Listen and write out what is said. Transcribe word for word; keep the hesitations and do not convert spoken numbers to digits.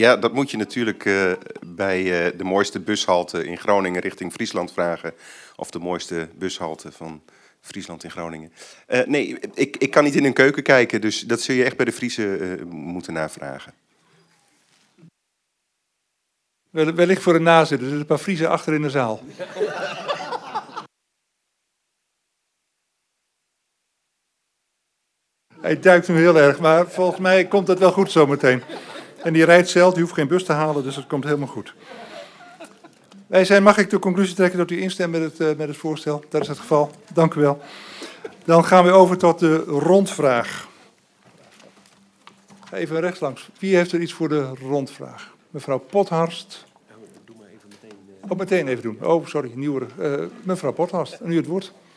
ja, dat moet je natuurlijk uh, bij uh, de mooiste bushalte in Groningen richting Friesland vragen. Of de mooiste bushalte van Friesland in Groningen. Uh, nee, ik, ik kan niet in een keuken kijken, dus dat zul je echt bij de Friese uh, moeten navragen. Wellicht voor een nazitter, er zitten een paar Friese achter in de zaal. Hij duikt nu heel erg, maar volgens mij komt het wel goed zometeen. En die rijdt zelf, die hoeft geen bus te halen, dus het komt helemaal goed. Wij zijn, mag ik de conclusie trekken dat u instemt met het, uh, met het voorstel? Dat is het geval. Dank u wel. Dan gaan we over tot de rondvraag. Even rechts langs. Wie heeft er iets voor de rondvraag? Mevrouw Pothorst. Doe maar even meteen. Uh... Oh, meteen even doen. Oh, sorry, nieuwer. Uh, mevrouw Pothorst, en u het woord.